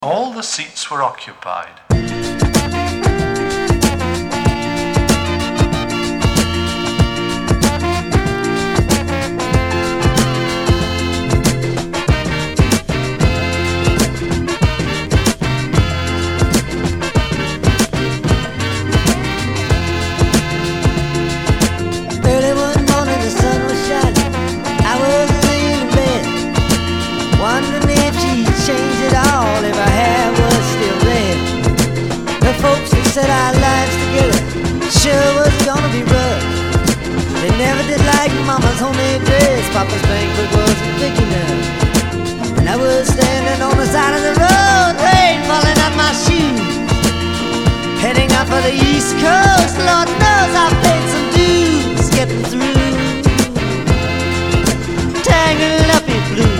All the seats were occupied. Early one morning the sun was shining. I was laying in bed, wondering if she'd changed it all, if her hair was still red. The folks that said our lives together sure was gonna be rough. They never did like Mama's homemade dress. Papa's banquet wasn't big enough. And I was standing on the side of the road, rain falling on my shoes, heading up for the East Coast. Lord knows I paid some dues getting through. Tangled up in blue.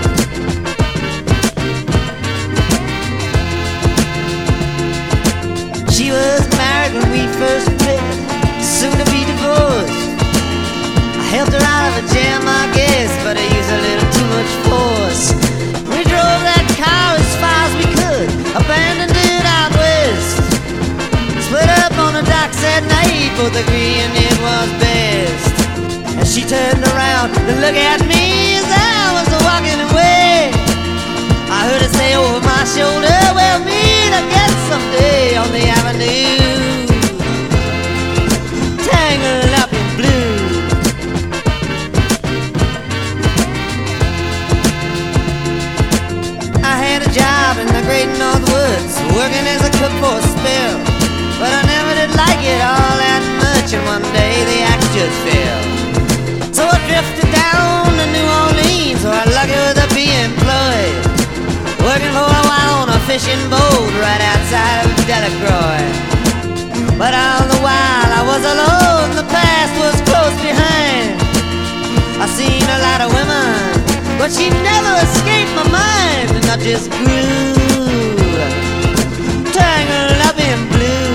She was married when we first met, soon to be divorced. I helped her out of a jam, I guess, but I used a little too much force. We drove that car as far as we could, abandoned it out west. Split up on the docks at night, both agreeing it was best. And she turned around to look at me as I was walking away. I heard her say over my shoulder, "We'll meet again someday on the avenue, tangled up in blue." I had a job in the great North Woods, working as a cook for a spell, but I never did like it all that much, and one day the axe just fell. So I drifted down to New Orleans, where I'm lucky with to be employed, working for a while on a fishing boat right outside of Delacroix. But all the while I was alone, the past was close behind. I seen a lot of women, but she never escaped my mind, and I just grew tangled up in blue.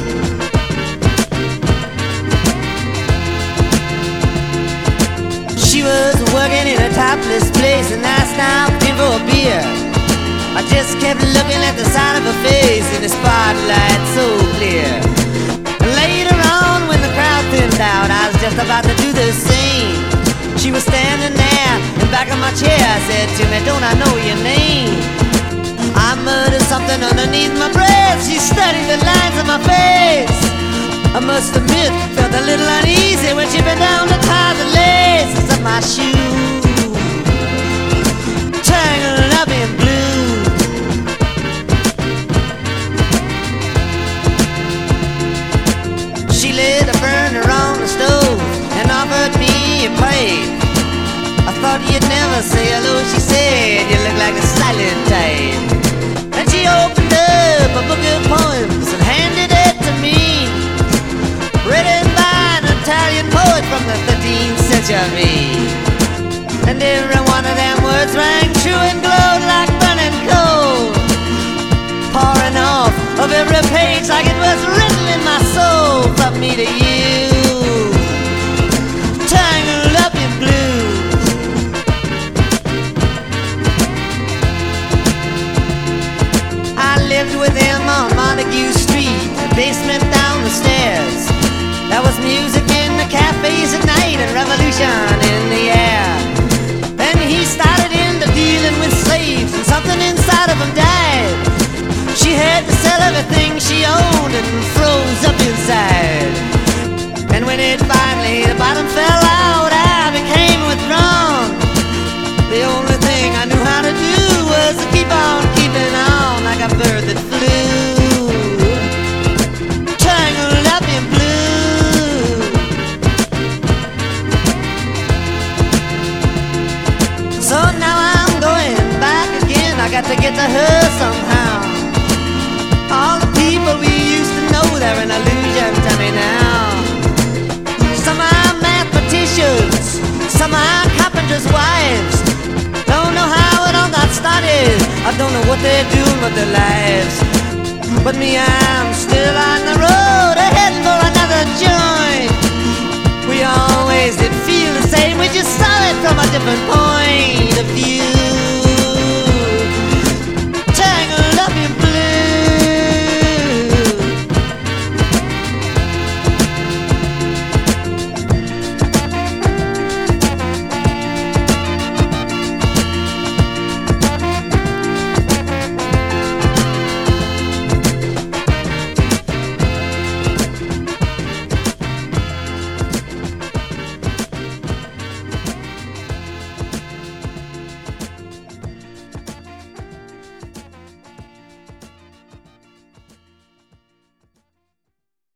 She was working in a topless place, and I stopped in for a beer. I just kept looking at the side of her face in the spotlight so clear. And later on, when the crowd thinned out, I was just about to do the same. She was standing there in back of my chair. I said to me, "Don't I know your name?" I muttered something underneath my breath. She studied the lines of my face. I must admit, felt a little uneasy when she bent down to tie the laces of my shoes, tangled up in blue. She lit a burner on the stove and offered me a pipe. I thought you'd never say hello, she said, "You look like a silent type." And she opened up a book of poems and handed it to me, written by an Italian poet from the 13th century. And every one of them words rang true and glowed like burning coal, pouring off of every page like it was written in my soul. From me to you, tangled up in blue. I lived with him on Montague Street, the basement down the stairs. There was music in the cafes at night and revolution in the air. Then he started into dealing with slaves, and something inside of him died. She had to sell everything she owned and froze up inside. And when it finally, the bottom fell out, I became withdrawn. The only thing I knew how to do was to keep on keeping on like a bird that flew, tangled up in blue. So now I'm going back again. I got to get to her somehow. All the people we used to know, they're an illusion to me now. Some are mathematicians, some are carpenters' wives. Don't know how it all got started, I don't know what they're doing with their lives. But me, I'm still on the road, heading for another joint. We always did feel the same, we just saw it from a different point.